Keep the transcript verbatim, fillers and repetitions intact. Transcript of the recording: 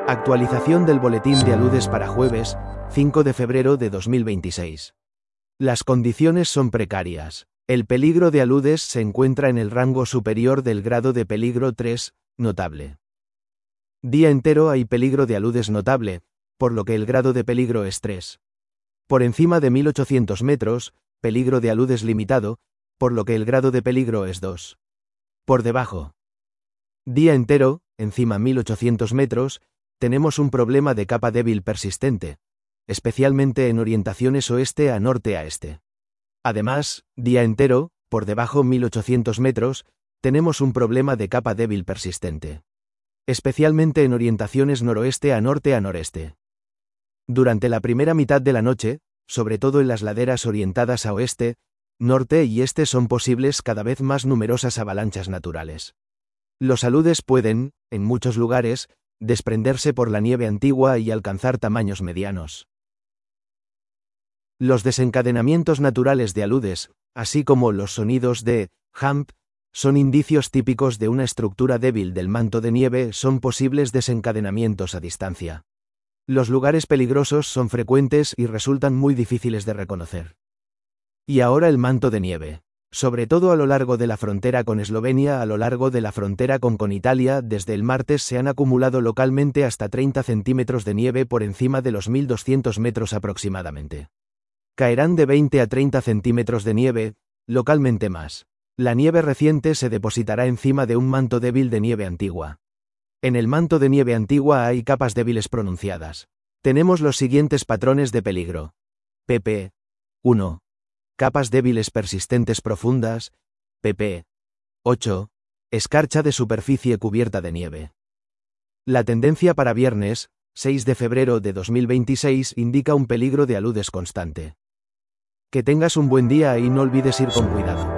Actualización del boletín de aludes para jueves, cinco de febrero de dos mil veintiséis. Las condiciones son precarias. El peligro de aludes se encuentra en el rango superior del grado de peligro tres, notable. Día entero hay peligro de aludes notable, por lo que el grado de peligro es tres. Por encima de mil ochocientos metros, peligro de aludes limitado, por lo que el grado de peligro es dos. Por debajo. Día entero, encima mil ochocientos metros, tenemos un problema de capa débil persistente, especialmente en orientaciones oeste a norte a este. Además, día entero, por debajo mil ochocientos metros, tenemos un problema de capa débil persistente, especialmente en orientaciones noroeste a norte a noreste. Durante la primera mitad de la noche, sobre todo en las laderas orientadas a oeste, norte y este son posibles cada vez más numerosas avalanchas naturales. Los aludes pueden, en muchos lugares, desprenderse por la nieve antigua y alcanzar tamaños medianos. Los desencadenamientos naturales de aludes, así como los sonidos de hump, son indicios típicos de una estructura débil del manto de nieve, son posibles desencadenamientos a distancia. Los lugares peligrosos son frecuentes y resultan muy difíciles de reconocer. Y ahora el manto de nieve. Sobre todo a lo largo de la frontera con Eslovenia, a lo largo de la frontera con, con Italia, desde el martes se han acumulado localmente hasta treinta centímetros de nieve por encima de los mil doscientos metros aproximadamente. Caerán de veinte a treinta centímetros de nieve, localmente más. La nieve reciente se depositará encima de un manto débil de nieve antigua. En el manto de nieve antigua hay capas débiles pronunciadas. Tenemos los siguientes patrones de peligro. pp. uno. Capas débiles persistentes profundas. pp. ocho. Escarcha de superficie cubierta de nieve. La tendencia para viernes, seis de febrero de dos mil veintiséis, indica un peligro de aludes constante. Que tengas un buen día y no olvides ir con cuidado.